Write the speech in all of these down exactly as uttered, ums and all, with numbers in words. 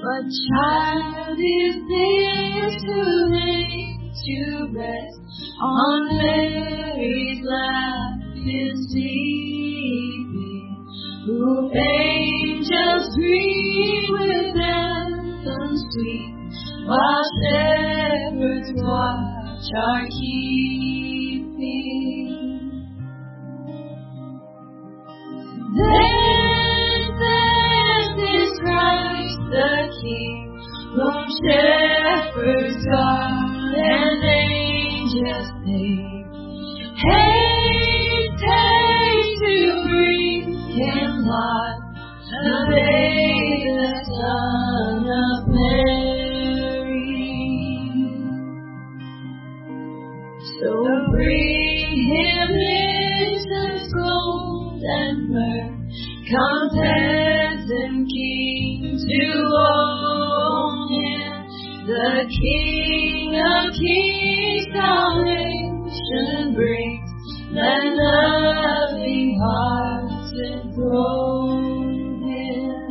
What child is this who lays to rest on Mary's lap is sleeping, who angels greet with anthem sweet, while shepherds watch our keeping. Then says this Christ the King, whom shepherds guard and angels sing. Haste, haste to bring him light, the babe, the Son of Mary. So bring him incense, gold, and myrrh. Come, peasant king, to own him, the King of kings, salvation brings. Let loving hearts enthrone him.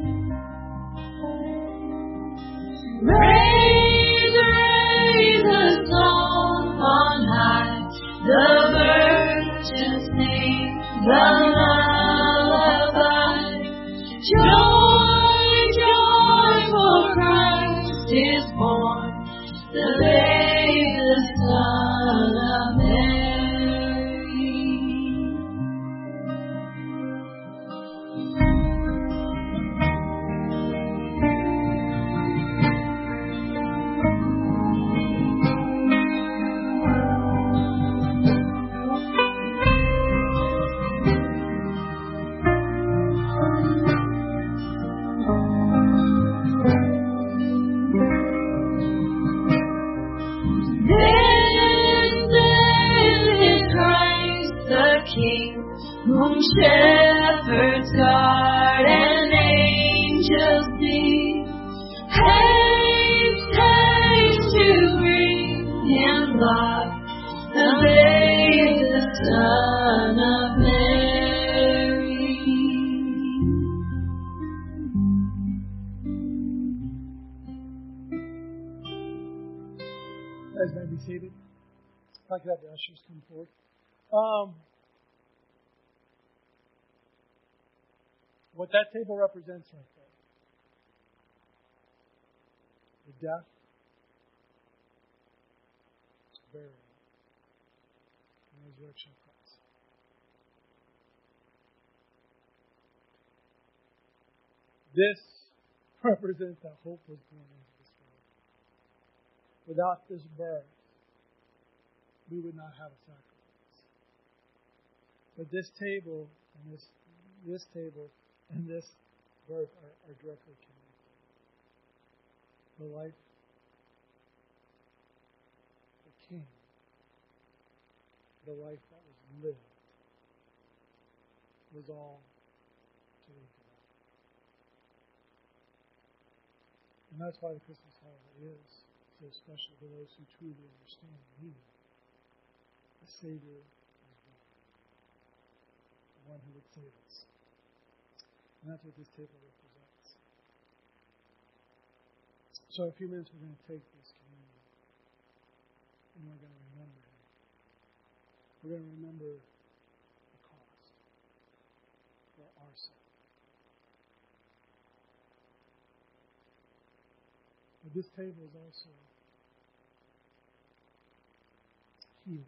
Raise, raise a song on high, the virgins sing the lullaby. Joy, joy, for Christ is born, the babe, the Son of Mary. Whom shepherds guard and angels sing. Haste, haste to bring him light, the babe, the Son of Mary. Guys, may I be seated? If I could have the ushers come forward. Um, What that table represents right there, the death, burial, and resurrection of Christ. This represents that hope was born into this world. Without this birth, we would not have a sacrifice. But this table and this this table and this birth are, are directly connected. The life, the King, the life that was lived, was all to lead to that. And that's why the Christmas holiday is so special to those who truly understand the meaning. The Savior was born, the one who would save us. And that's what this table represents. So in a few minutes we're going to take this communion. And we're going to remember him. We're going to remember the cost for our sin. But this table is also healing.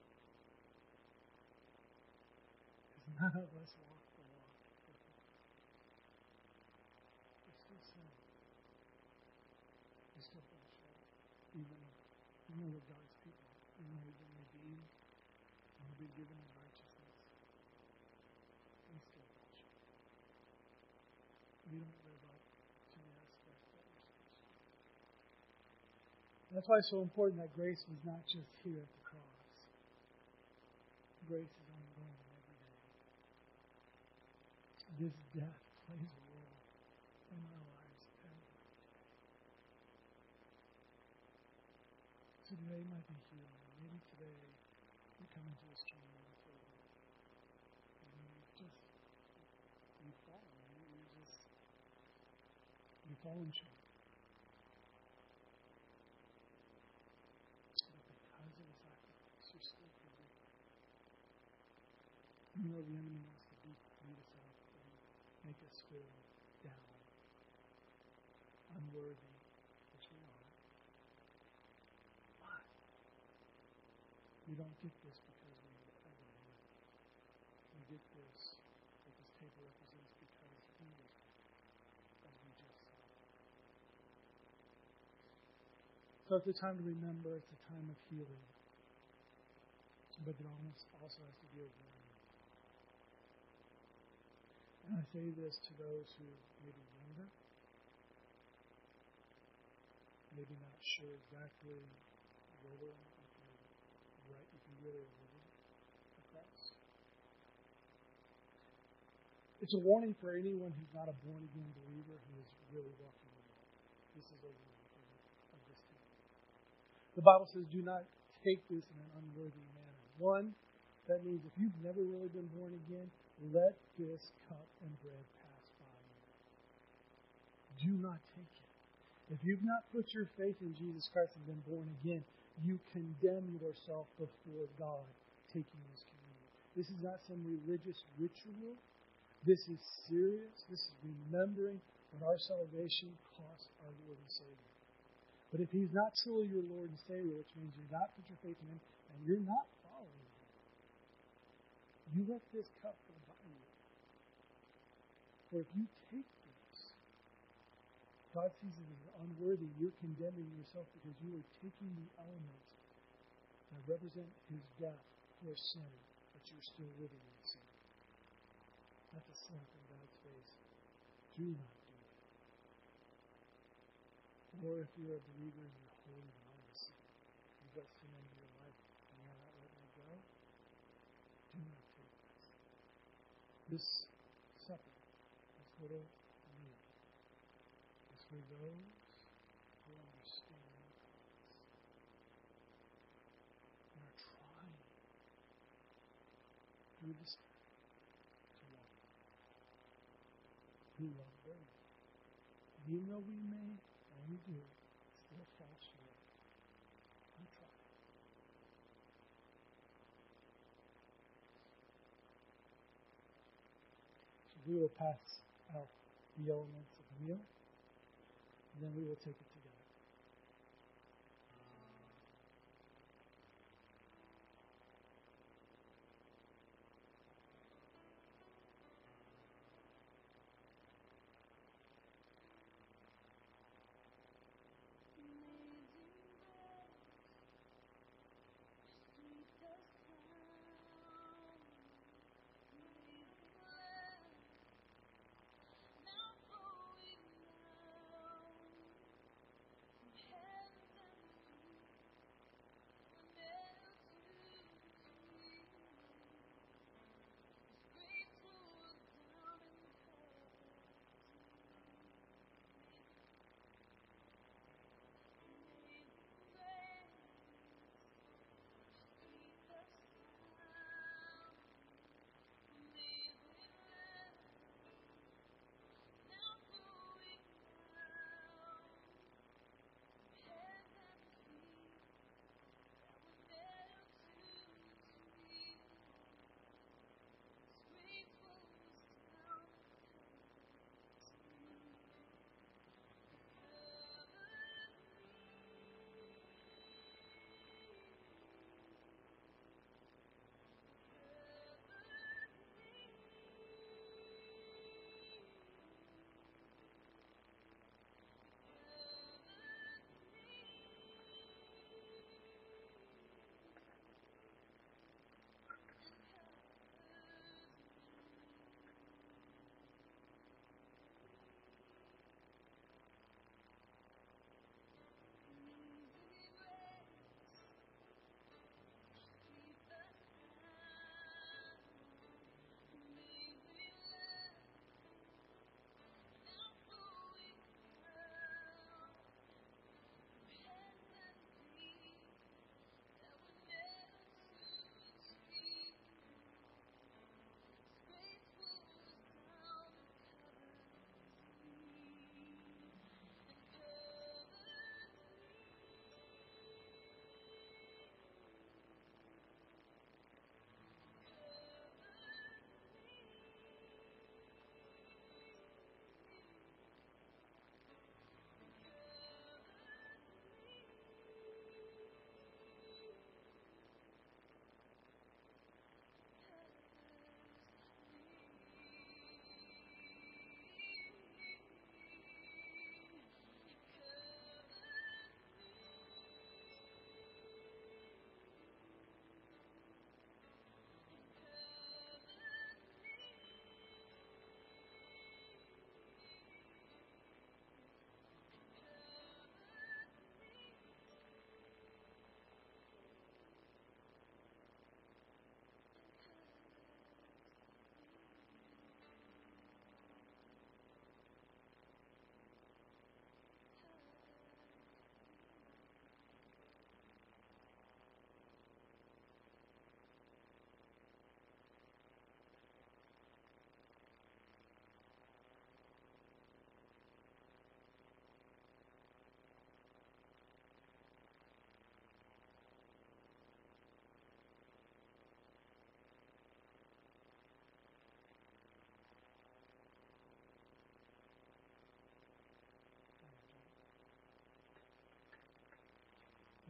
Because none of us walk the walk. We still fall short, even, even though we're God's people, even though we've been redeemed and we've been given in righteousness, we still fall short. We don't live up to the aspect that we're supposed to. That's why it's so important that grace was not just here at the cross. Grace is ongoing every day. This death plays a role in our lives every day. So today might be healing. Maybe today you come into this communion table and you just, you fall. You, you just, you fallen short. But because of the sacrifice, you're still forgiven. You know the enemy wants to beat, beat us up and make us feel down, unworthy, which we are. But we don't get this because we ever won. We get this, what this table represents, because he was as we just saw. So it's a time to remember, it's a time of healing. But it almost also has to deal with learning. And I say this to those who may be younger, maybe not sure exactly whether you can right, you can really live across. It's a warning for anyone who's not a born-again believer who is really walking the walk. This is a warning of this time. The Bible says, do not take this in an unworthy manner. One, that means if you've never really been born again, let this cup and bread pass by you. Do not take it. If you've not put your faith in Jesus Christ and been born again, you condemn yourself before God taking this communion. This is not some religious ritual. This is serious. This is remembering what our salvation cost our Lord and Savior. But if He's not truly your Lord and Savior, which means you're not put your faith in Him and you're not following Him, you let this cup go by you. For if you take this, God sees it as unworthy. You're condemning yourself because you are taking the elements that represent His death for sin, but you're still living in sin. That's a slap in God's face. Do not do it. Or if you're a believer and you're holding on to sin, you've got sin in your life and you're not letting it go, do not take this. This supper, this little meal, is for those who understand this and are trying through this to walk. We love grace. And even though we may, and we do, still fall short, we try. So we will pass out the elements of the meal, and then we will take it together.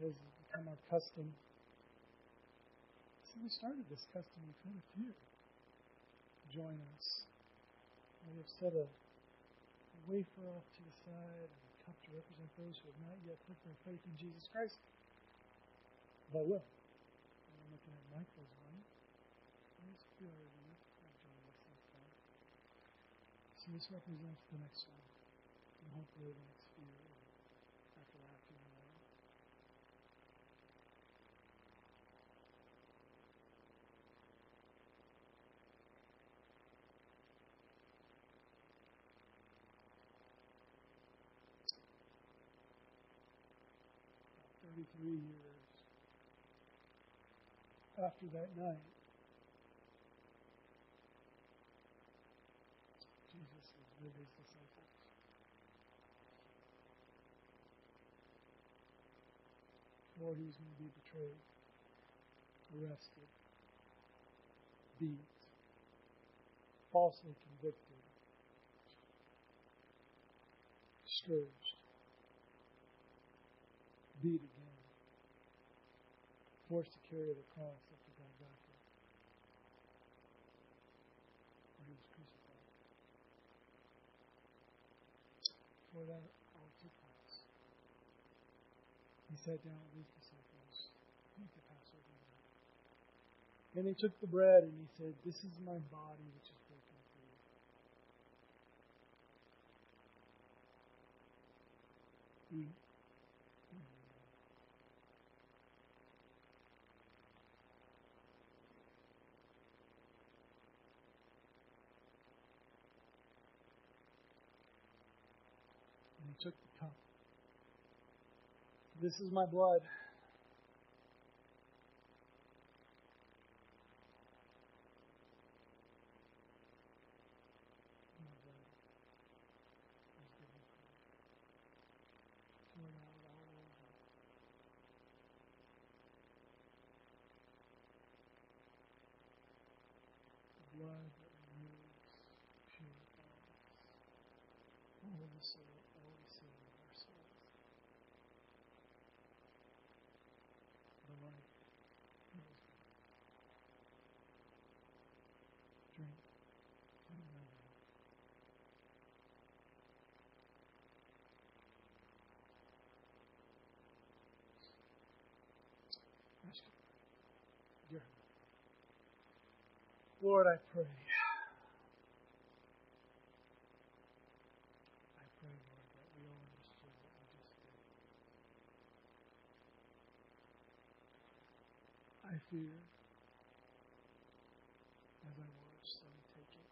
because it's become our custom. So we started this custom. We've had a few join us. We have set a, a wafer off to the side and a cup to represent those who have not yet put their faith in Jesus Christ, but will. And I'm looking at Michael's one. There's a few already have joined us since then. So this represents the next one. And hopefully the next few. And after that, a few more. thirty-three years after that night, Jesus was with his disciples. Before he was going to be betrayed, arrested, beat, falsely convicted, scourged, beat again, forced to carry the cross up to Golgotha, where he was crucified. Before that all took place, he sat down with his disciples at the Passover night. And he took the bread and he said, "This is my body which is broken for you. Eat." And he took the cup. "This is my blood. My blood is given for you. Poured out all over. The blood that removes, purifies all the soul, all the sin of our souls. The life fills me. Drink and remember. Let's get ready. Dear Lord, I pray. I pray, Lord, that we all understood what we just did. I fear, as I watch some take it,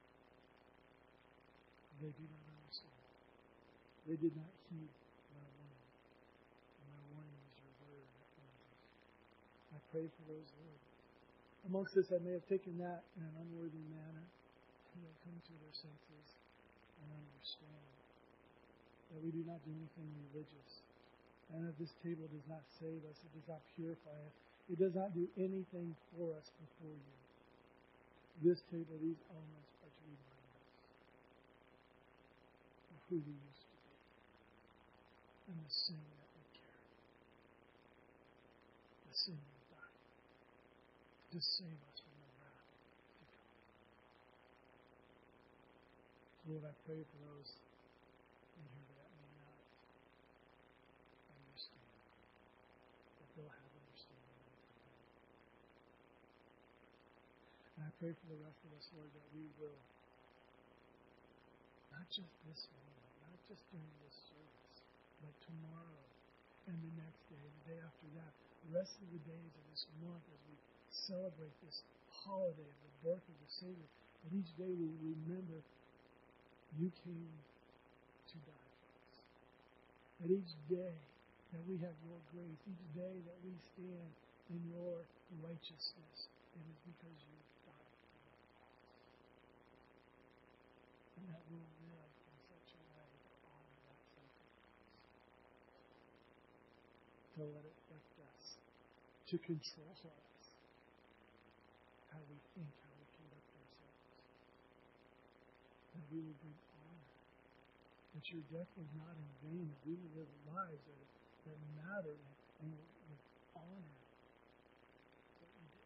they do not understand. They did not heed my warning. And my warning is your word that warns us. I pray for those, Lord. Amongst us, I may have taken that in an unworthy manner. May they come to their senses and understand that we do not do anything religious. And that this table does not save us. It does not purify us. It does not do anything for us before you. This table, these elements are to remind us of who we used to be and the sin that we carry. The sin we died to save us from the wrath to come. Lord, I pray for those in here that may not understand, that they'll have understanding from Him. And I pray for the rest of us, Lord, that we will, not just this moment, not just during this service, but tomorrow and the next day, the day after that, the rest of the days of this month as we celebrate this holiday of the birth of the Savior, that each day we remember you came to die for us. That each day that we have your grace, each day that we stand in your righteousness, it is because you died for us. And that we'll live in such a way to honor that sacrifice. To let it affect us. To control us. How we think, how we conduct ourselves. That we will bring honor. That your death was not in vain. That we will live lives that, that matter. and with honor what you did.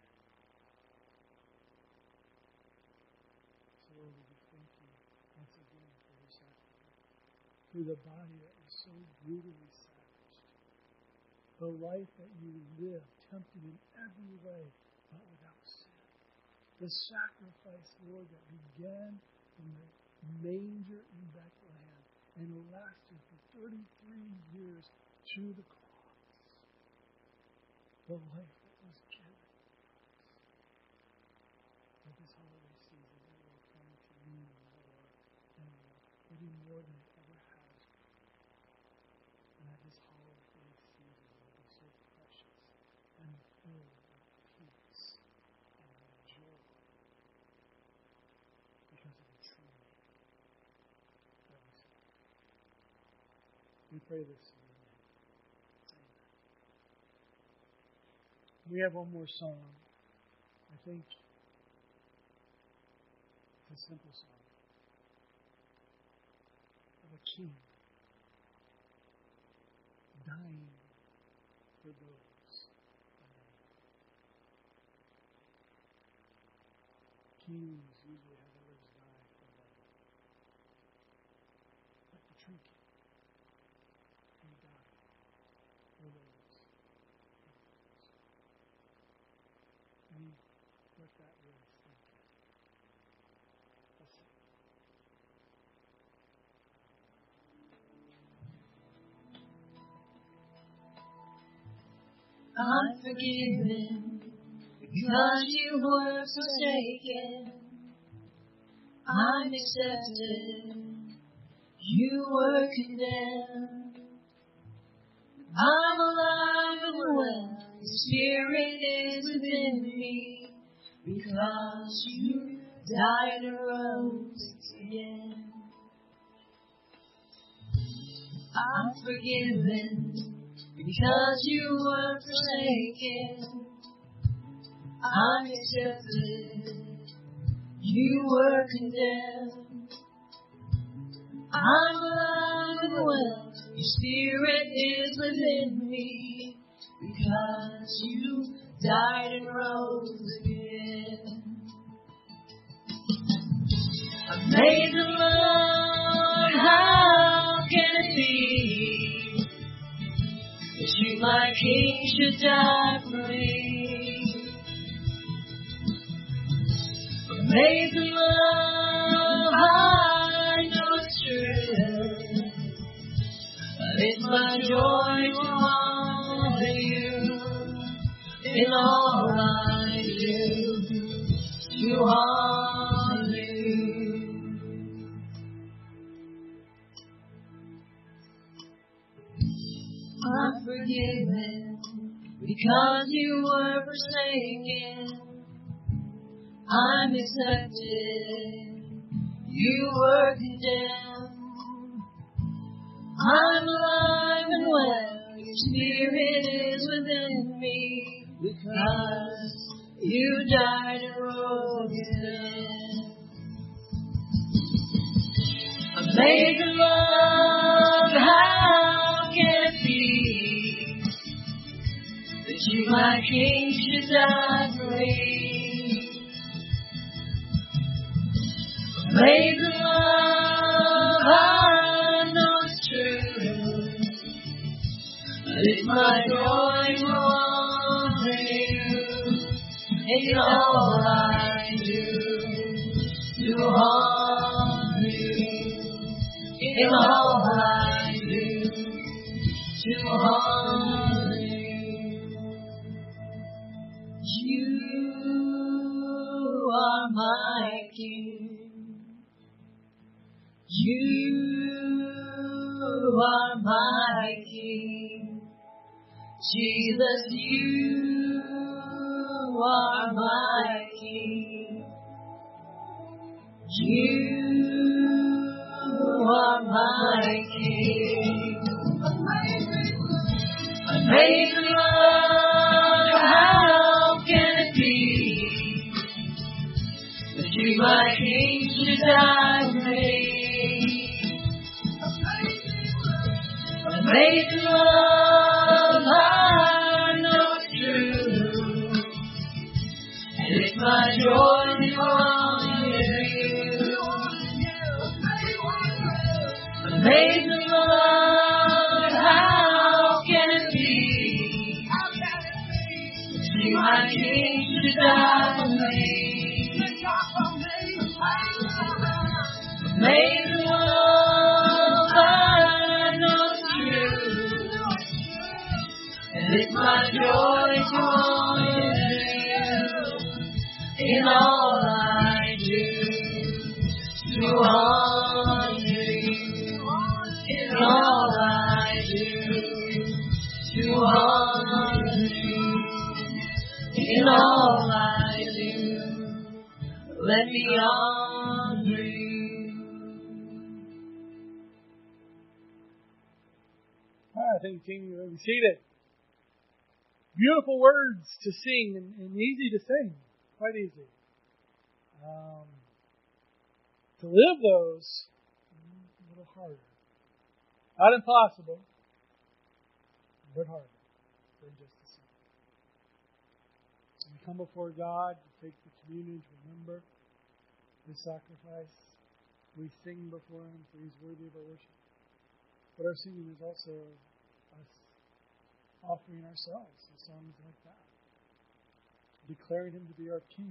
So Lord, we just thank you once again for your sacrifice, for the body that was so brutally savaged, the life that you lived, tempted in every way, but without sin. The sacrifice, Lord, that began in the manger in Bethlehem and lasted for thirty-three years to the cross. The life that was given for us. That this holiday season, that we're coming to you more and more, maybe more than it ever has. And that this holiday season will be so precious and filled with peace and joy because of the true name that we serve. We pray this in your name. Amen. We have one more song. I think it's a simple song of a king dying for those around him. Kings usually have others die for them. But the true king, he died for those around us. And he let that really sink in. Let's sing. I'm forgiven because you were forsaken. I'm accepted. You were condemned. I'm alive and well. The Spirit is within me because you died and rose again. I'm forgiven because you were forsaken. I'm accepted. You were condemned. I'm alive and well. Your Spirit is within me because you died and rose again. Amazing Lord, how can it be that you, my King, should die for me? Amazing Lord, I know it's true, but it's my joy to honor you in all I do, to honor you. I'm forgiven because you were forsaken. I'm accepted. You were condemned. I'm alive and well. Your Spirit is within me because you died and rose again. Amazing love, how can it be that you, my King, should die for me? Amazing love, I know it's true, but it's my joy to honor you in all I do, to honor you in all I do, to honor you. You are my King. You are my King. Jesus, you are my King. You are my King. Amazing love, how can it be that you, my King, should die for me? Amazing love, joy is on you. Amazing love, how can it be? See my King to die for me. Amazing love, I know it's true. And it's my joy to honor you in all I do. To honor you in all I do. To honor you in all I do. Let me honor you. I think King, you may be seated. Beautiful words to sing and, and easy to sing. Quite easy. Um, to live those, a little harder. Not impossible, but harder than just to sing. When we come before God to take the communion, to remember His sacrifice, we sing before Him, for He's worthy of our worship. But our singing is also us offering ourselves in songs like that, declaring Him to be our King.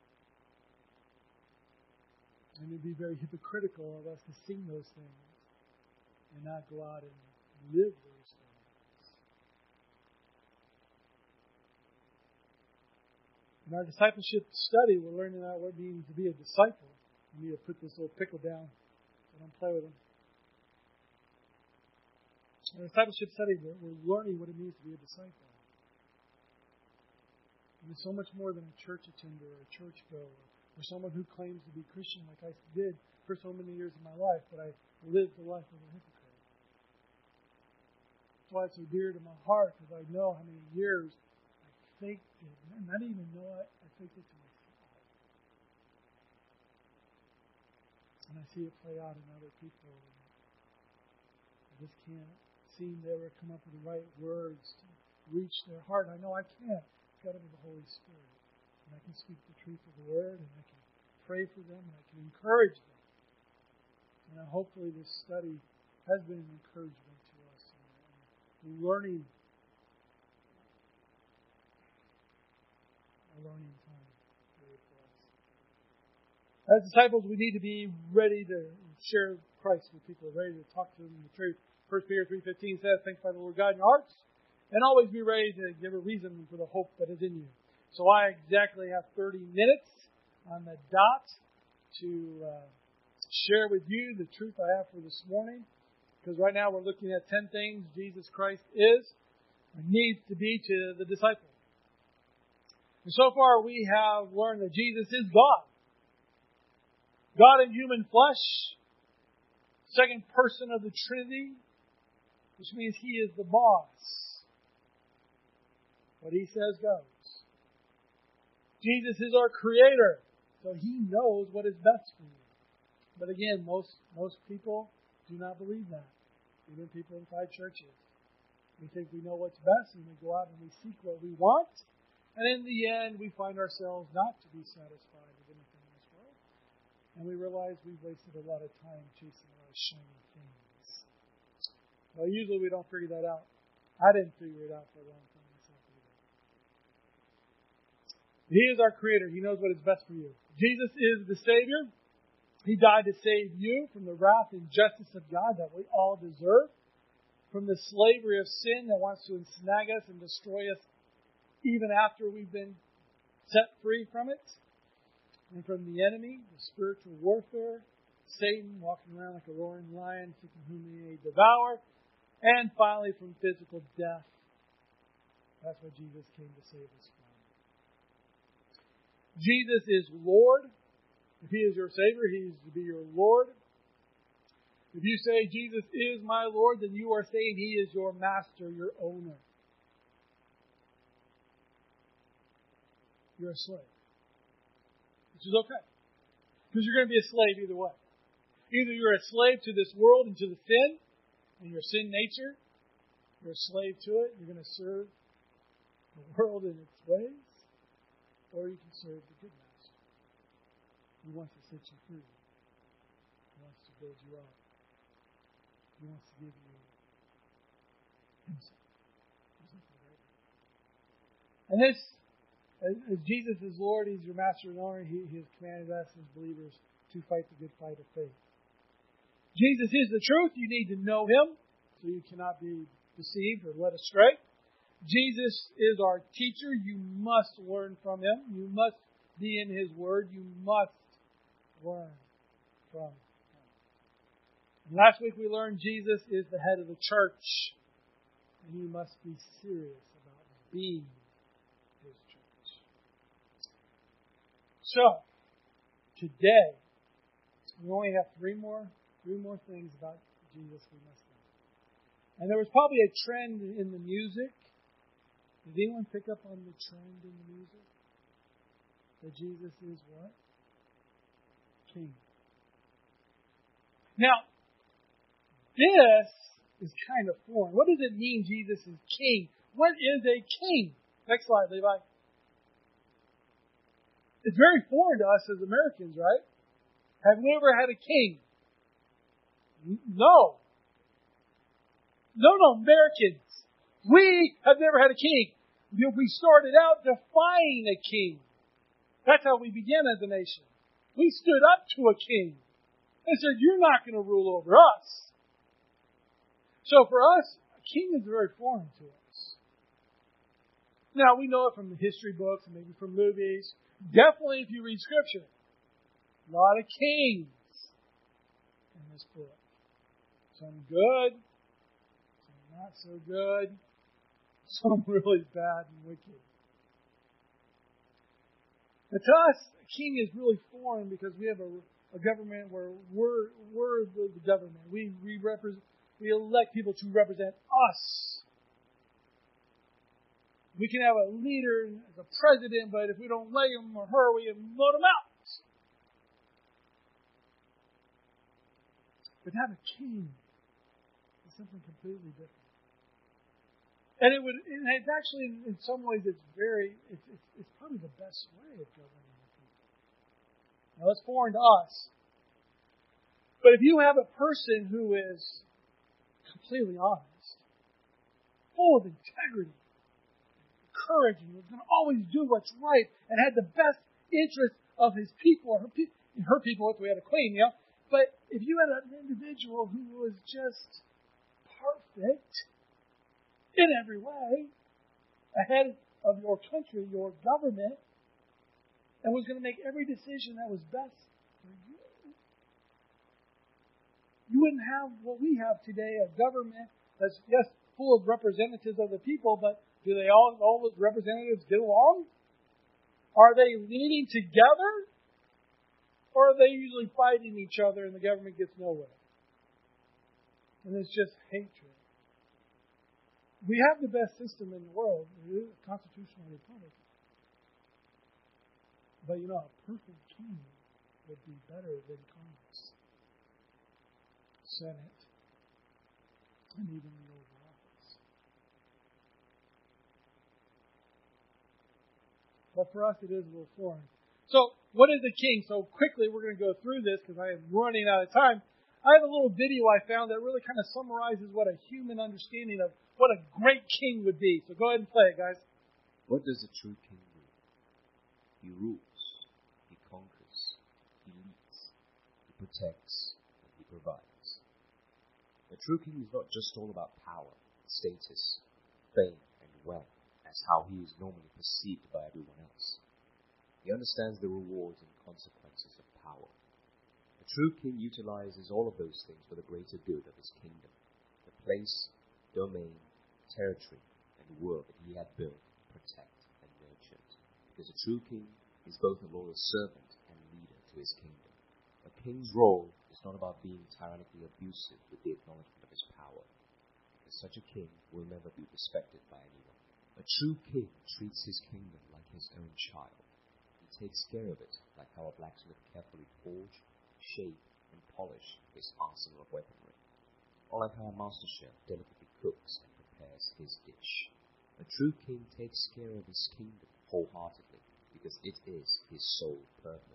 And it would be very hypocritical of us to sing those things and not go out and live those things. In our discipleship study, we're learning about what it means to be a disciple. You need to put this little pickle down so don't play with them. In our discipleship study, we're, we're learning what it means to be a disciple. And it's so much more than a church attender or a church goer or someone who claims to be Christian like I did for so many years of my life, but I lived the life of a hypocrite. That's why it's so dear to my heart, because I know how many years I faked it. And I didn't even know it. I faked it to myself. And I see it play out in other people. And I just can't seem to ever come up with the right words to reach their heart. I know I can't. It's got to be the Holy Spirit. And I can speak the truth of the Word, and I can pray for them, and I can encourage them. And hopefully this study has been an encouragement to us in learning a learning time for us. As disciples, we need to be ready to share Christ with people, ready to talk to them the truth. First Peter three fifteen says, "Sanctify the Lord God in your hearts, and always be ready to give a reason for the hope that is in you." So I exactly have thirty minutes on the dot to uh, share with you the truth I have for this morning. Because right now we're looking at ten things Jesus Christ is and needs to be to the disciple. And so far we have learned that Jesus is God. God in human flesh, second person of the Trinity, which means He is the boss. What He says goes. Jesus is our Creator, so He knows what is best for you. But again, most most people do not believe that. Even people inside churches. We think we know what's best, and we go out and we seek what we want. And in the end, we find ourselves not to be satisfied with anything in this world. And we realize we've wasted a lot of time chasing a lot of shiny things. Well, usually we don't figure that out. I didn't figure it out for a long time myself either. He is our Creator. He knows what is best for you. Jesus is the Savior. He died to save you from the wrath and justice of God that we all deserve, from the slavery of sin that wants to ensnag us and destroy us even after we've been set free from it, and from the enemy, the spiritual warfare, Satan walking around like a roaring lion, seeking whom he may devour, and finally from physical death. That's what Jesus came to save us from. Jesus is Lord. If He is your Savior, He is to be your Lord. If you say, Jesus is my Lord, then you are saying He is your master, your owner. You're a slave. Which is okay. Because you're going to be a slave either way. Either you're a slave to this world and to the sin, and your sin nature. You're a slave to it. You're going to serve the world in its ways. Or you can serve the good master. He wants to set you free. He wants to build you up. He wants to give you himself. And this, as, as Jesus is Lord, He's your master and owner, He, he has commanded us as believers to fight the good fight of faith. Jesus is the truth. You need to know Him so you cannot be deceived or led astray. Jesus is our teacher. You must learn from Him. You must be in His Word. You must learn from Him. And last week we learned Jesus is the head of the church. And you must be serious about being His church. So, today, we only have three more, three more things about Jesus we must know. And there was probably a trend in the music. Did anyone pick up on the trend in the music? That Jesus is what? King. Now, this is kind of foreign. What does it mean Jesus is king? What is a king? Next slide, Levi. It's very foreign to us as Americans, right? Have we ever had a king? No. No, no, Americans. We have never had a king. We started out defying a king. That's how we began as a nation. We stood up to a king and said, you're not going to rule over us. So for us, a king is very foreign to us. Now, we know it from the history books and maybe from movies. Definitely if you read Scripture. A lot of kings in this book. Some good, some not so good, some really bad and wicked. Now, to us, a king is really foreign because we have a, a government where we're we're the, the government. We we represent we elect people to represent us. We can have a leader as a president, but if we don't like him or her, we vote him out. But to have a king is something completely different. And it would, and it's actually, in some ways, it's very, it's, it's, it's probably the best way of governing the people. Now, it's foreign to us. But if you have a person who is completely honest, full of integrity, encouraging, who's going to always do what's right, and had the best interest of his people, or her, pe- her people, if we had a queen, you know. But if you had an individual who was just perfect in every way, ahead of your country, your government, and was going to make every decision that was best for you, you wouldn't have what we have today, a government that's, yes, full of representatives of the people, but do they all, all the representatives get along? Are they leaning together? Or are they usually fighting each other and the government gets nowhere? And it's just hatred. We have the best system in the world. It is a constitutional republic. But you know, a perfect king would be better than Congress, Senate, and even the Oval Office. But for us, it is a little foreign. So, what is a king? So quickly, we're going to go through this because I am running out of time. I have a little video I found that really kind of summarizes what a human understanding of what a great king would be. So go ahead and play it, guys. What does a true king do? He rules, he conquers, he leads, he protects, and he provides. A true king is not just all about power, status, fame, and wealth, as how he is normally perceived by everyone else. He understands the rewards and consequences of power. A true king utilizes all of those things for the greater good of his kingdom, the place, domain, territory, and world that he had built, protect, and nurtured. Because a true king is both a loyal servant and leader to his kingdom. A king's role is not about being tyrannically abusive with the acknowledgement of his power. Because such a king will never be respected by anyone. A true king treats his kingdom like his own child. Takes care of it, like how a blacksmith carefully forge, shape, and polish his arsenal of weaponry, or like how a master chef delicately cooks and prepares his dish. A true king takes care of his kingdom wholeheartedly, because it is his sole purpose.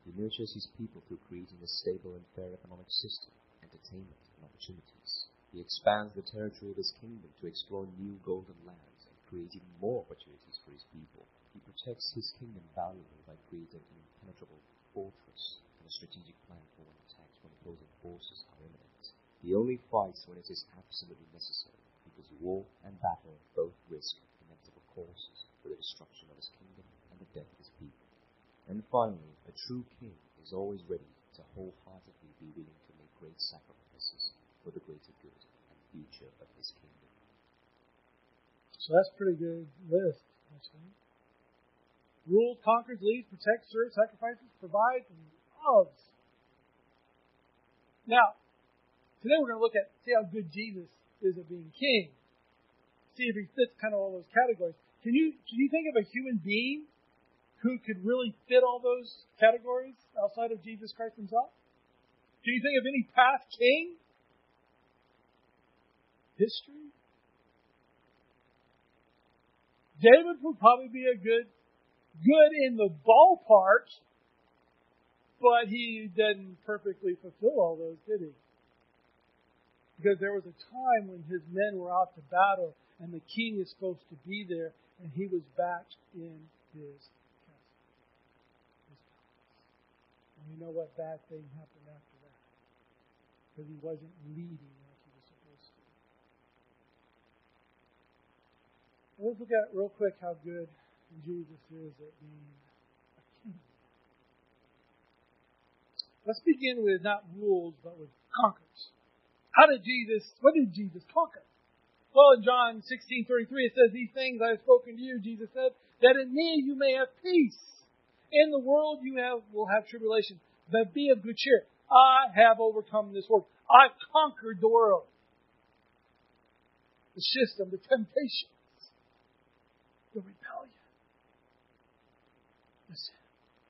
He nurtures his people through creating a stable and fair economic system, entertainment, and opportunities. He expands the territory of his kingdom to explore new golden lands and create even more opportunities for his people. He protects his kingdom valiantly by creating an impenetrable fortress and a strategic plan for when attacks from opposing forces are imminent. He only fights when it is absolutely necessary, because war and battle both risk inevitable causes for the destruction of his kingdom and the death of his people. And finally, a true king is always ready to wholeheartedly be willing to make great sacrifices for the greater good and future of his kingdom. So that's a pretty good list, actually. Rules, conquers, leads, protects, serves, sacrifices, provides, and loves. Now, today we're going to look at, see how good Jesus is at being king. See if he fits kind of all those categories. Can you, can you think of a human being who could really fit all those categories outside of Jesus Christ himself? Can you think of any past king? History? David would probably be a good, good in the ballpark, but he didn't perfectly fulfill all those, did he? Because there was a time when his men were out to battle and the king is supposed to be there and he was back in his castle. His palace. And we know what bad thing happened after that. Because he wasn't leading like he was supposed to. Let's look at real quick how good Jesus is at being a king. Let's begin with not rules, but with conquers. How did Jesus, what did Jesus conquer? Well, in John sixteen thirty-three, it says, "These things I have spoken to you," Jesus said, "that in me you may have peace. In the world you have will have tribulation, but be of good cheer. I have overcome this world. I've conquered the world." The system, the temptation. The rebellion. The sin.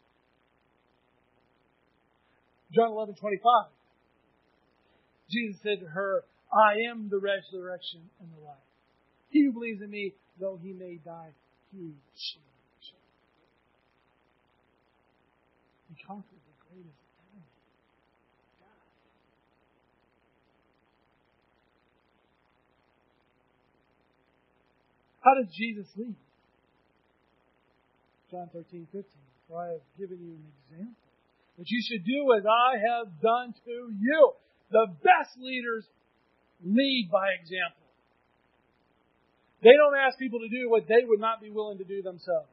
John eleven twenty-five. Jesus said to her, "I am the resurrection and the life. He who believes in me, though he may die, he shall live." He conquered the greatest enemy, death. How did Jesus lead? John thirteen fifteen. "For I have given you an example, that you should do as I have done to you." The best leaders lead by example. They don't ask people to do what they would not be willing to do themselves.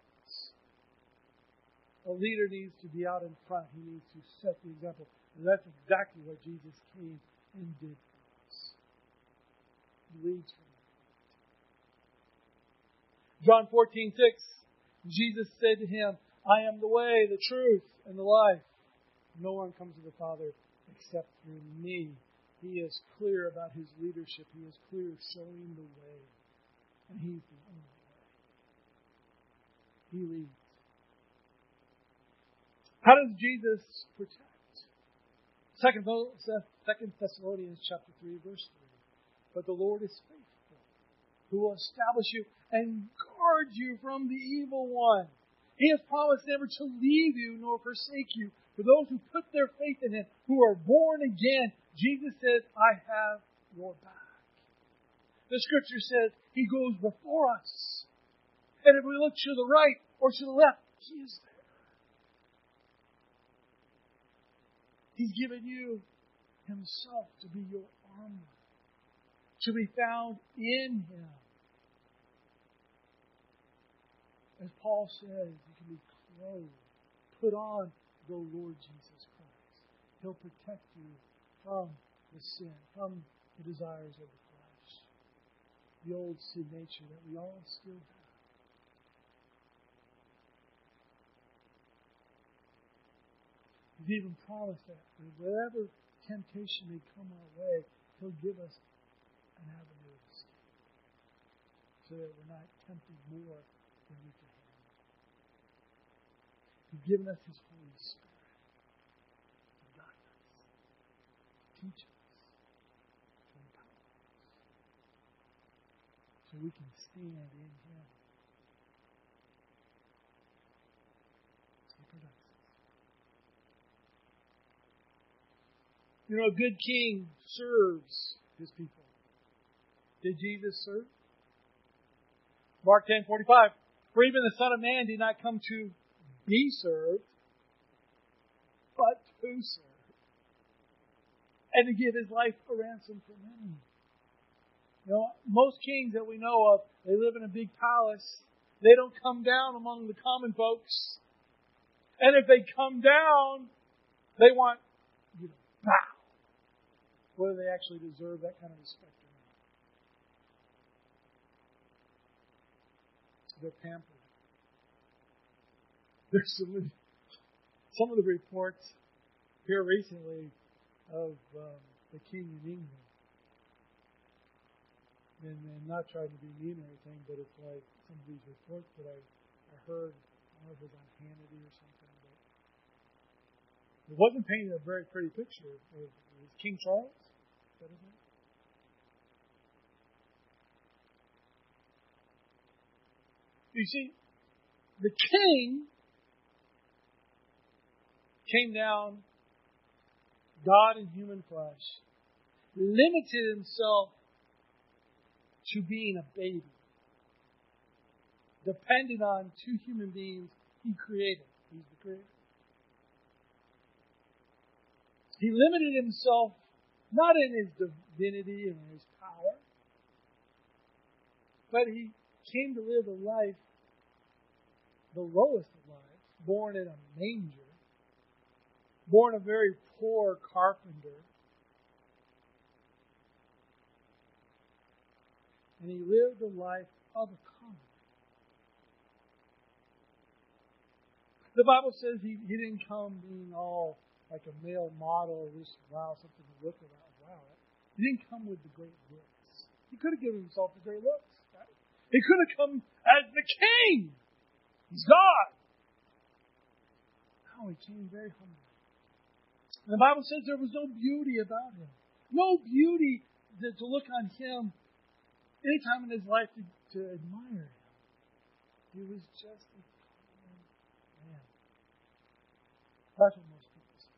A leader needs to be out in front. He needs to set the example. And that's exactly what Jesus came and did for us. He leads from the front. John fourteen six. Jesus said to him, "I am the way, the truth, and the life. No one comes to the Father except through me." He is clear about his leadership. He is clear showing the way. And he's the only way. He leads. How does Jesus protect? Second Thessalonians chapter three, verse three. "But the Lord is faithful, who will establish you and guard you from the evil one. He has promised never to leave you nor forsake you. For those who put their faith in Him, who are born again," Jesus says, "I have your back." The Scripture says He goes before us. And if we look to the right or to the left, He is there. He's given you Himself to be your armor, to be found in Him. As Paul says, you can be clothed, put on the Lord Jesus Christ. He'll protect you from the sin, from the desires of the flesh, the old sin nature that we all still have. He's even promised that whatever temptation may come our way, He'll give us an avenue of escape, so that we're not tempted more than we can handle. He's given us His Holy Spirit to guide us, to teach us, to empower us, so we can stand in Him. He protects us. You know, a good king serves his people. Did Jesus serve? Mark ten forty-five. For even the Son of Man did not come to be served, but to serve, and to give his life a ransom for many. You know, most kings that we know of, they live in a big palace. They don't come down among the common folks. And if they come down, they want you to bow. Whether they actually deserve that kind of respect or not. They're pampered. There's some, some of the reports here recently of um, the king in England. And, and not trying to be mean or anything, but it's like some of these reports that I, I heard, I don't know if it was on Hannity or something, but it wasn't painting a very pretty picture of, of King Charles. Is that his name? You see, the king came down, God in human flesh, limited himself to being a baby, dependent on two human beings he created. He's the creator. He limited himself not in his divinity and his power, but he came to live a life, the lowest of lives, born in a manger, born a very poor carpenter. And he lived a life of a common. The Bible says he, he didn't come being all like a male model or just, wow, something to look at. Wow. He didn't come with the great looks. He could have given himself the great looks. Right? He could have come as the king. He's God. No, he came very humble. And the Bible says there was no beauty about him. No beauty to, to look on him any time in his life to, to admire him. He was just a common man. That's what most people say.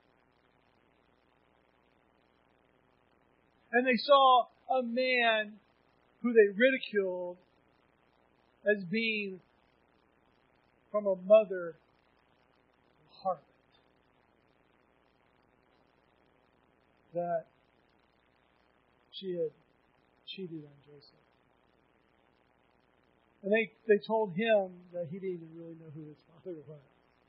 And they saw a man who they ridiculed as being from a mother harlot. That she had cheated on Joseph. And they, they told him that he didn't even really know who his father was.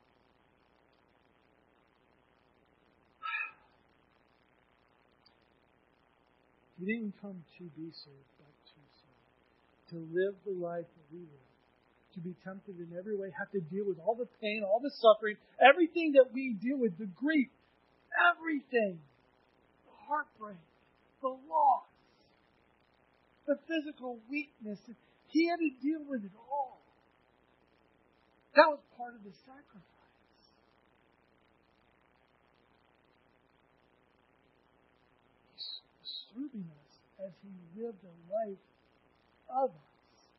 He didn't come to be served, but to serve. To live the life that we live. To be tempted in every way, have to deal with all the pain, all the suffering, everything that we deal with, the grief, everything. The heartbreak, the loss, the physical weakness. He had to deal with it all. That was part of the sacrifice. He's serving us as he lived a life of us.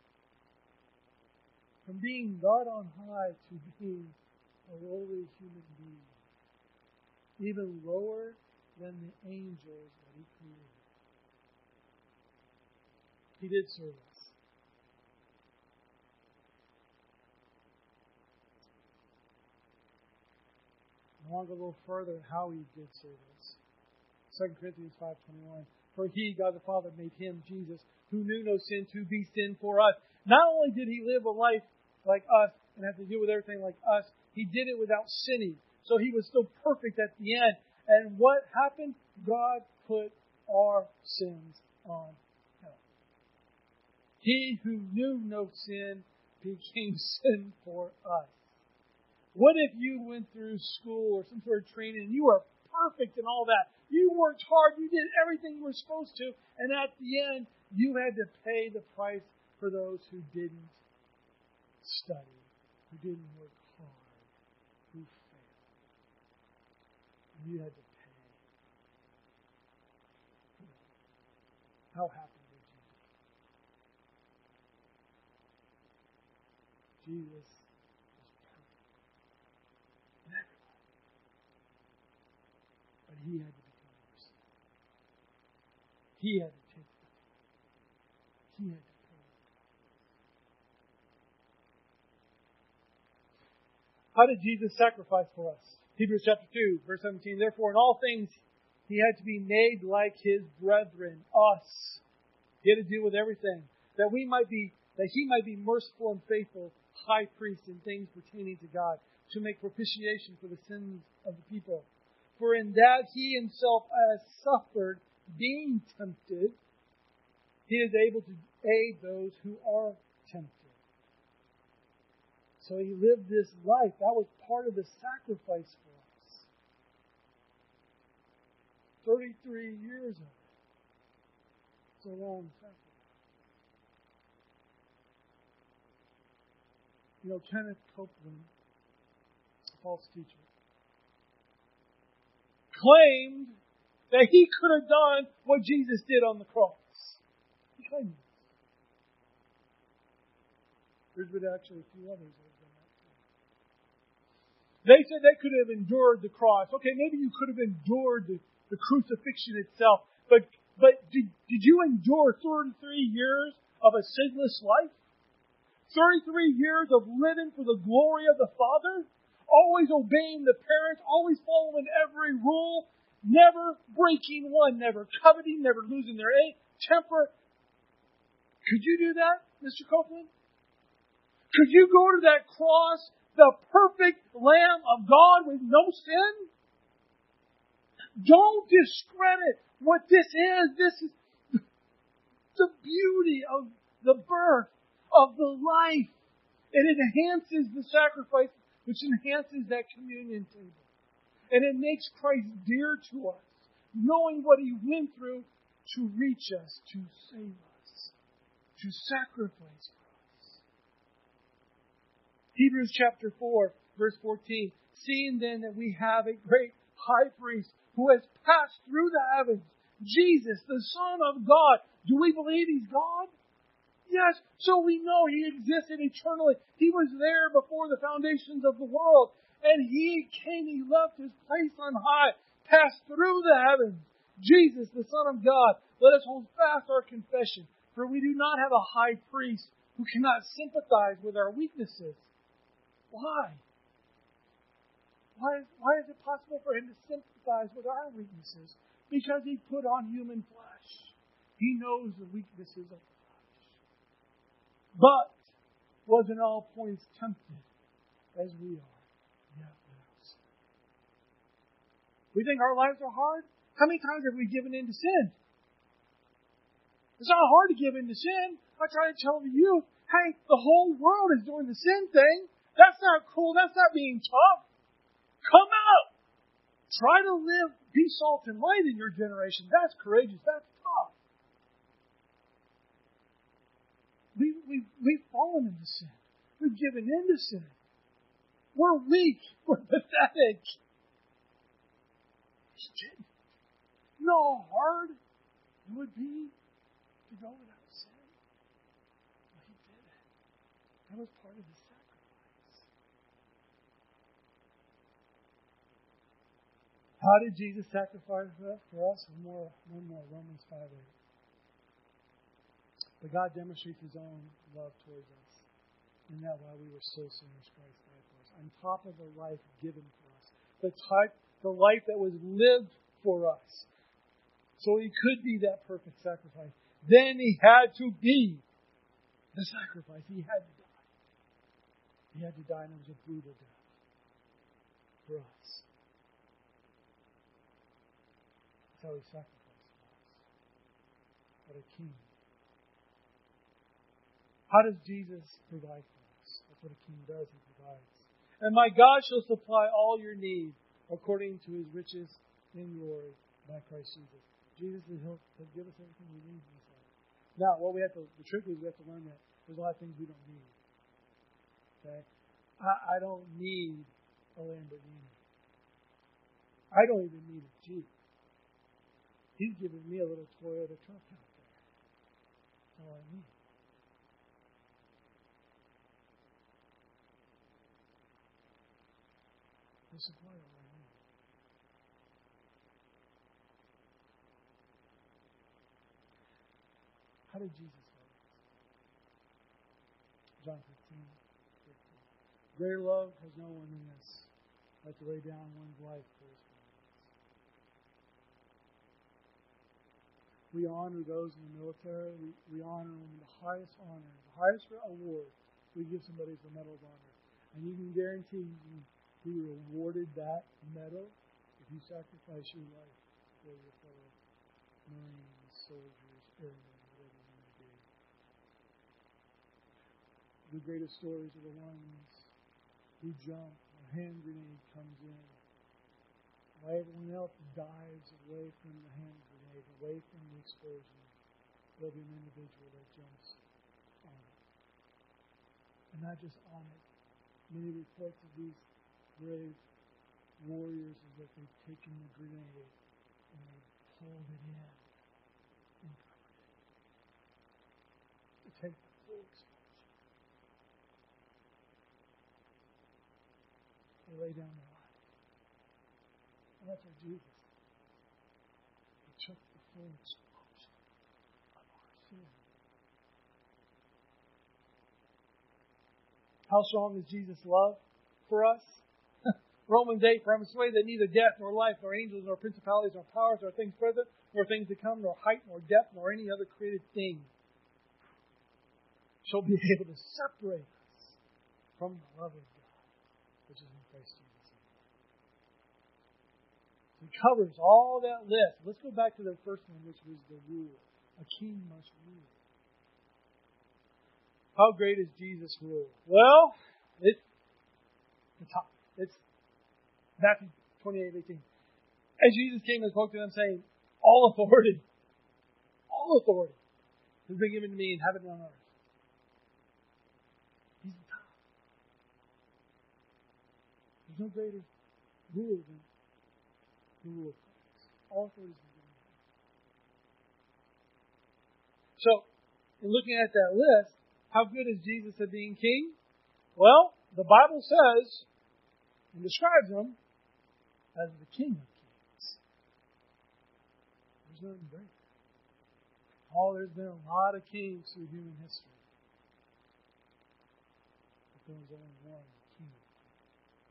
From being God on high to being a lowly human being. Even lower than the angels that he created. He did serve us. I want to go a little further in how he did serve us. Second Corinthians five twenty-one. For he, God the Father, made him, Jesus, who knew no sin, to be sin for us. Not only did he live a life like us and have to deal with everything like us, he did it without sinning. So he was still perfect at the end. And what happened? God put our sins on him. He who knew no sin became sin for us. What if you went through school or some sort of training and you were perfect and all that? You worked hard, you did everything you were supposed to, and at the end, you had to pay the price for those who didn't study, who didn't work hard, who failed. And you had to pay. How happy was Jesus? Jesus was perfect in every way. But he had to become our sin. He had to take the fall. He had to pay the price. How did Jesus sacrifice for us? Hebrews chapter two, verse seventeen. Therefore, in all things, He had to be made like His brethren, us. He had to deal with everything. That we might be, that He might be merciful and faithful high priest in things pertaining to God, to make propitiation for the sins of the people. For in that He Himself has suffered, being tempted, He is able to aid those who are tempted. So He lived this life. That was part of the sacrifice for us. thirty-three years of it. It's a long sacrifice. You know, Kenneth Copeland, a false teacher, claimed that he could have done what Jesus did on the cross. He claimed this. There's been actually a few others that have done that too. They said they could have endured the cross. Okay, maybe you could have endured the, the crucifixion itself, but but did, did you endure thirty-three years of a sinless life? thirty-three years of living for the glory of the Father? Always obeying the parents, always following every rule, never breaking one, never coveting, never losing their a- temper. Could you do that, Mister Copeland? Could you go to that cross, the perfect Lamb of God with no sin? Don't discredit what this is. This is the beauty of the birth, of the life. It enhances the sacrifice, which enhances that communion table. And it makes Christ dear to us, knowing what He went through to reach us, to save us, to sacrifice for us. Hebrews chapter four, verse fourteen. Seeing then that we have a great high priest who has passed through the heavens, Jesus, the Son of God. Do we believe He's God? Yes, so we know He existed eternally. He was there before the foundations of the world. And He came, He left His place on high, passed through the heavens. Jesus, the Son of God. Let us hold fast our confession. For we do not have a high priest who cannot sympathize with our weaknesses. Why? Why, why is it possible for Him to sympathize with our weaknesses? Because He put on human flesh. He knows the weaknesses of the flesh. But was in all points tempted as we are, yet without sin. We think our lives are hard? How many times have we given in to sin? It's not hard to give in to sin. I try to tell the youth, hey, the whole world is doing the sin thing. That's not cool. That's not being tough. Come out. Try to live, be salt and light in your generation. That's courageous. That's tough. We, we, we've fallen into sin. We've given in to sin. We're weak. We're pathetic. He didn't. You know how hard it would be to go without sin? Well, He did it. That was part of His sacrifice. How did Jesus sacrifice for us? One more, one more, Romans five eight. But God demonstrates His own love towards us, in that while we were still sinners, Christ died for us. On top of the life given for us, the type, the life that was lived for us, so He could be that perfect sacrifice. Then He had to be the sacrifice. He had to die. He had to die, and it was a brutal death for us. That's how He sacrificed for us. What a King. How does Jesus provide for us? That's what a King does. He provides. And my God shall supply all your need according to His riches in glory by Christ Jesus. Jesus says He'll, he'll give us everything we need in this life. Now, what we have to, the trick is we have to learn that there's a lot of things we don't need. Okay? I, I don't need a Lamborghini. I don't even need a Jeep. He's giving me a little Toyota truck out there. That's all I need. He'll supply all I need. did Jesus love us? John fifteen, fifteen. Greater love has no one than this, but to lay down one's life for his friends. We honor those in the military. We, we honor them with the highest honor, the highest award. We give somebody the Medal of Honor. And you can guarantee you be rewarded that medal if you sacrifice your life for your fellow Marines, soldiers, airmen, whatever you may be. The greatest stories are the ones who jump, a hand grenade comes in. While everyone else dives away from the hand grenade, away from the explosion, there'll be an individual that jumps on it. And not just on it. Many reports of these brave warriors is that they've taken the grenade and they've pulled it in and covered it to take the full explosion. They lay down their life. And that's our Jesus. He took the full explosion of our sin. How strong is Jesus' love for us? Romans eight, for I am persuaded that neither death, nor life, nor angels, nor principalities, nor powers, nor things present, nor things to come, nor height, nor depth, nor any other created thing shall be able to separate us from the love of God, which is in Christ Jesus. He covers all that list. Let's go back to the first one, which was the rule. A king must rule. How great is Jesus' rule? Well, it's the top. It's Matthew twenty-eight eighteen. As Jesus came and spoke to them, saying, all authority, all authority has been given to me in heaven and on earth. He's the top. There's no greater rule than the rule of Christ. All authority has been given to him. So, in looking at that list, how good is Jesus at being king? Well, the Bible says and describes him as the King of Kings. There's nothing greater. Oh, there's been a lot of kings through human history. But there was only one King of Kings.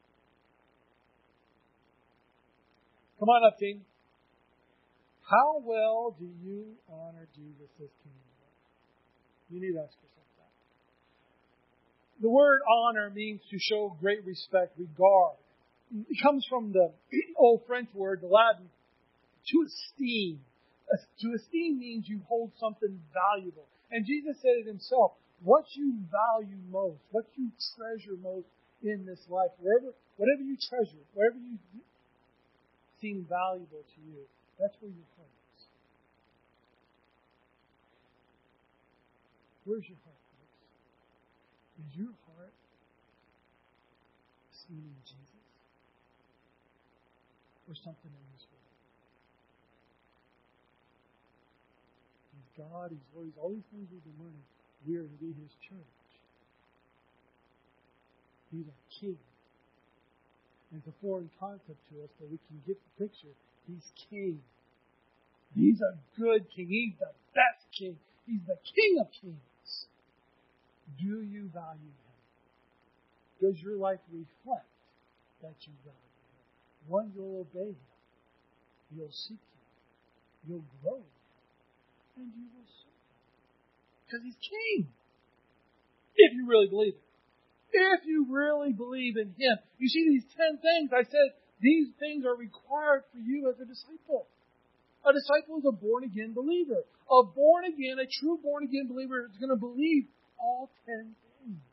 Come on up, King. How well do you honor Jesus as King of Kings? You need to ask yourself that. The word honor means to show great respect, regard. It comes from the old French word, the Latin, to esteem. To esteem means you hold something valuable. And Jesus said it himself, what you value most, what you treasure most in this life, wherever, whatever you treasure, whatever you seem valuable to you, that's where your heart is. Where's your heart, folks? Is your heart esteeming Jesus? Or something in this world? He's God, He's Lord, He's all these things we've been learning. We are to be His church. He's our King. And it's a foreign concept to us, but we can get the picture. He's King. He's a good King. He's the best King. He's the King of Kings. Do you value Him? Does your life reflect that you value Him? One, you'll obey Him. You'll seek Him. You'll grow in Him. And you will serve Him. Because He's King. If you really believe it. If you really believe in Him. You see these ten things. I said these things are required for you as a disciple. A disciple is a born-again believer. A born-again, a true born-again believer is going to believe all ten things.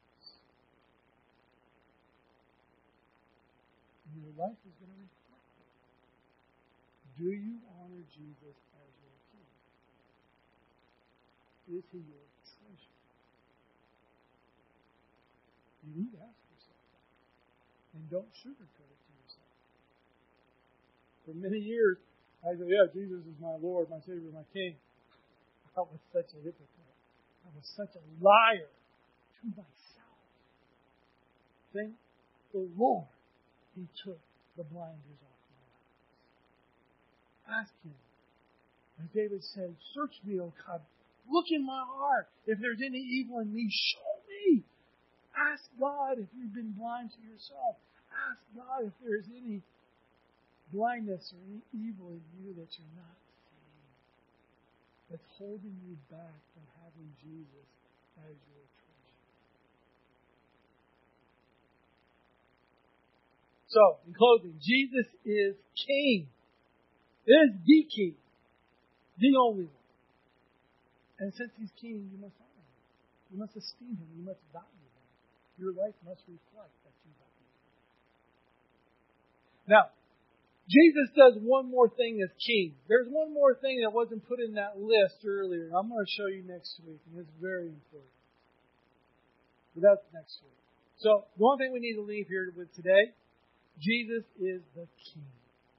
And your life is going to reflect it. Do you honor Jesus as your King? Is He your treasure? You need to ask yourself that. And don't sugarcoat it to yourself. For many years, I said, yeah, Jesus is my Lord, my Savior, my King. I was such a hypocrite. I was such a liar to myself. Thank the Lord He took the blinders off my eyes. Ask Him. As David said, search me, O God. Look in my heart. If there's any evil in me, show me. Ask God if you've been blind to yourself. Ask God if there's any blindness or any evil in you that you're not seeing, that's holding you back from having Jesus as your treasure. So, in closing, Jesus is King. It is the King. The only one. And since He's King, you must honor Him. You must esteem Him. You must value Him. Your life must reflect that you value Him. Now, Jesus does one more thing as King. There's one more thing that wasn't put in that list earlier. I'm going to show you next week, and it's very important. But that's next week. So, the one thing we need to leave here with today, Jesus is the King.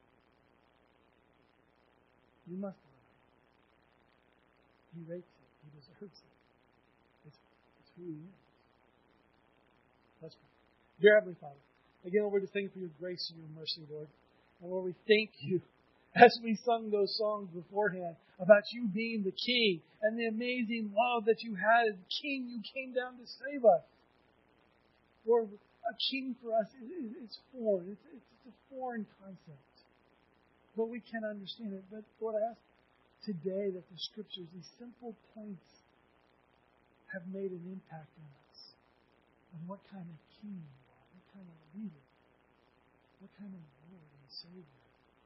You must honor Him. He rates it. He deserves it. It's, it's who He is. Let's pray. Dear Heavenly Father, again, Lord, we just thank you for your grace and your mercy, Lord. And Lord, we thank you as we sung those songs beforehand about you being the King and the amazing love that you had as King. You came down to save us. Lord, a king for us is, is foreign. It's, it's a foreign concept. But we can't understand it. But Lord, I ask today that the Scriptures, these simple points, have made an impact on us. On what kind of king you are, what kind of leader, what kind of Lord and Savior,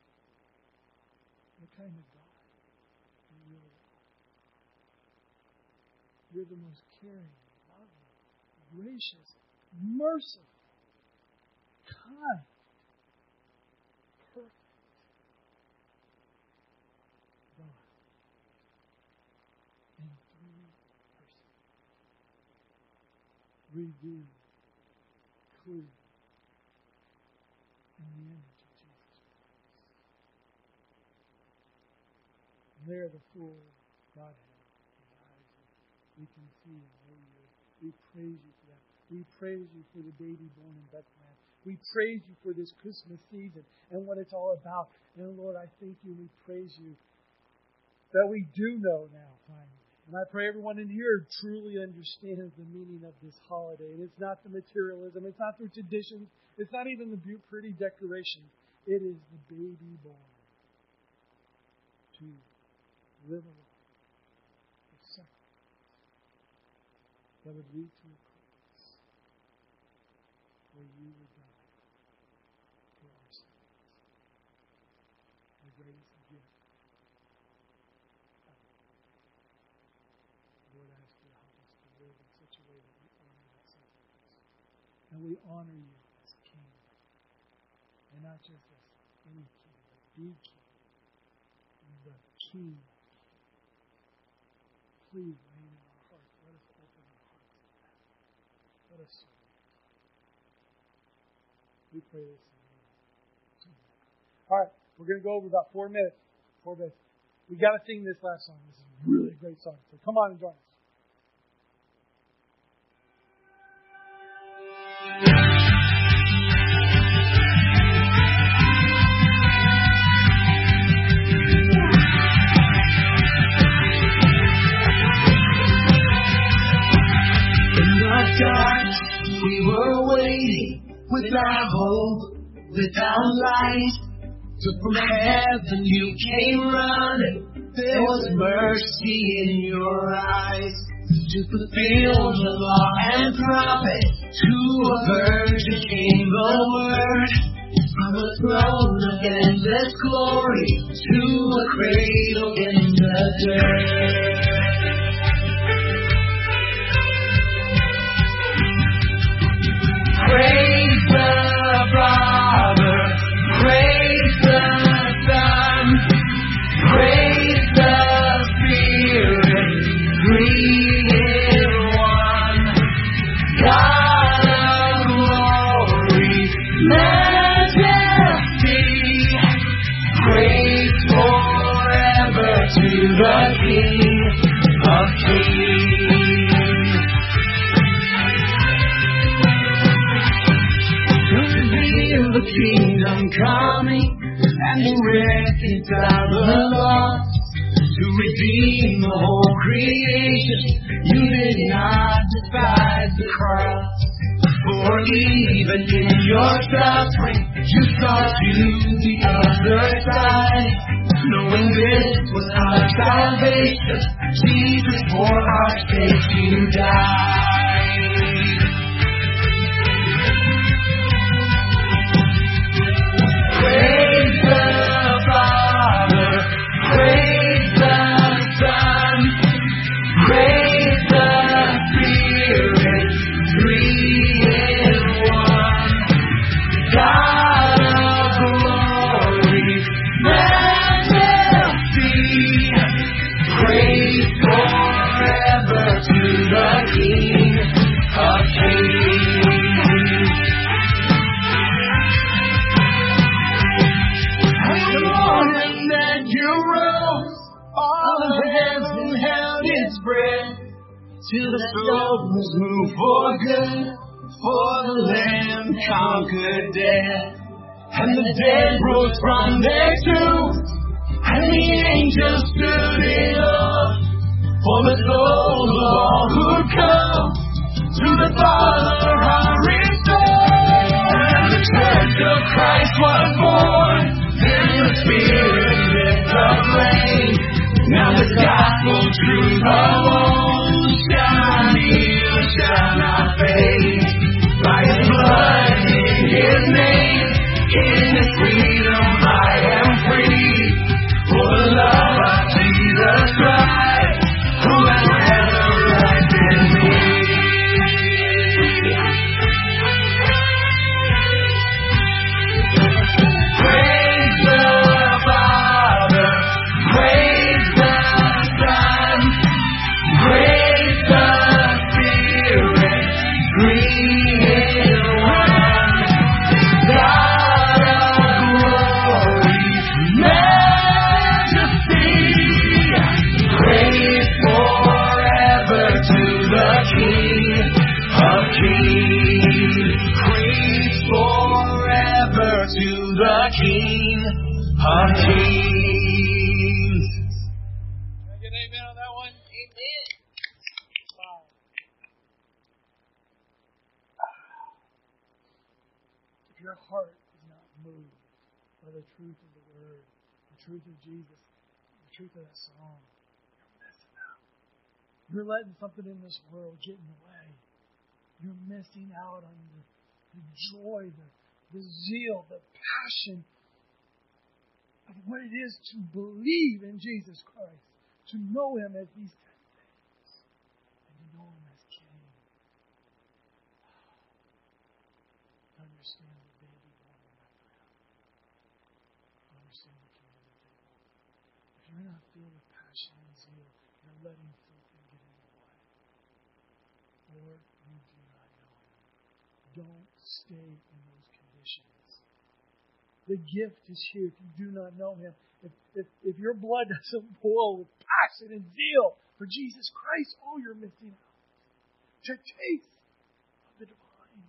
what kind of God you really are. You're the most caring, loving, gracious, merciful, kind, perfect God in three persons. Revealed clearly in the image of Jesus Christ. And there the full Godhead in the eyes of we can see and know you. We praise you for that. We praise you for the baby born in Bethlehem. We praise you for this Christmas season and what it's all about. And Lord, I thank you and we praise you that we do know now, finally. And I pray everyone in here truly understands the meaning of this holiday. And it's not the materialism. It's not through traditions. It's not even the pretty decorations. It is the baby born to live a life of sacrifice that would lead to a cross where you would die for our sins. The greatest gift. Lord, I ask you to help us to live in such a way that we honor that sacrifice. And we honor you as King. And not just as any king, but the King. The King. Please reign in our hearts. Let us open our hearts to that. Let us serve you. We pray this in your name. All right, we're going to go over about four minutes. Four minutes. We got to sing this last song. This is really a great song. So come on and join us. In the dark, we were waiting without hope, without light. So from heaven you came running. There was mercy in your eyes to fulfill the law and prophet. To a virgin came the word. From a throne of endless glory to a cradle in the dirt. Praise the Father, praise the Son, praise the Spirit, three in one. God of glory, majesty, praise forever to the King of Kings. The kingdom coming and to reconcile the lost, to redeem the whole creation. You did not despise the cross. For even in your suffering, you saw to the other side. Knowing this was our salvation, Jesus for our sake you died. Praise the Father, praise the Son, praise the Spirit, three in one. God of glory, majesty, praise forever to the King of Kings. The morning that you rose, all of heaven held its breath, till the stones moved for good, for the Lamb conquered death. And the dead rose from their tombs, and the angels stood in awe, for the souls of all who come to the Father are restored. And the Church of Christ was born, in the Spirit lit the flame. Now the gospel truth alone shall heal, shall not fade. By His blood in His name, in His freedom I am free. For the love of Jesus Christ, who has resurrected me. Praise the Father, praise the Son, praise the Spirit, three in one. God of glory, majesty, praise forever to the King of Kings. Praise forever to the King of Kings. Can I get an amen on that one? Amen. Wow. If your heart is not moved by the truth of the Word, the truth of Jesus, the truth of that song, you're missing out. You're letting something in this world get in the way. You're missing out on the, the joy, the, the zeal, the passion of what it is to believe in Jesus Christ, to know Him as these ten things, and to know Him as King. To understand the baby born in Bethlehem. To understand the King of the table. If you're not filled with passion and zeal, you're letting something get in the way. Or you do not know Him. Don't stay in those conditions. The gift is here if you do not know Him. If, if, if your blood doesn't boil with passion and zeal for Jesus Christ, oh, you're missing out. To taste of the divine.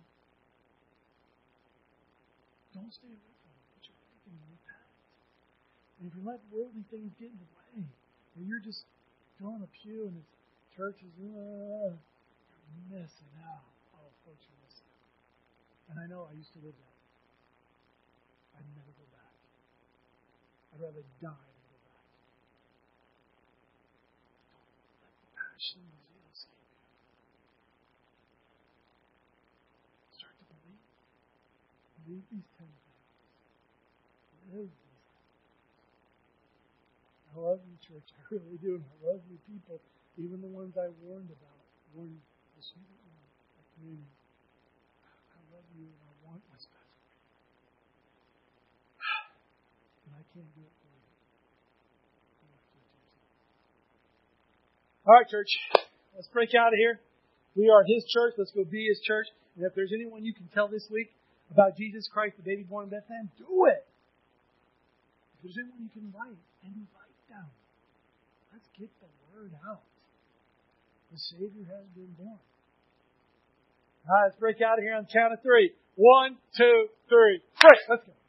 Don't stay away from Him. Put your faith in Him. Repent. And if you let worldly things get in the way, or you're just filling a pew and it's church is, uh, you're missing out. Oh, folks, you're missing out. And I know I used to live that. I'd never go back. I'd rather die than go back. Don't let the passion and zeal escape you. Start to believe. Believe these ten things. Live these ten things. I love you, church. I really do. I love you people. Even the ones I warned about. Warned this community. I love you and I want what's best. And I can't do it for you. You have to do it. All right, church. Let's break out of here. We are His church. Let's go be His church. And if there's anyone you can tell this week about Jesus Christ, the baby born in Bethlehem, do it. If there's anyone you can invite, invite them. Let's get the word out. The Savior has been born. All right, let's break out of here on the count of three. One, two, three. Break. Let's go.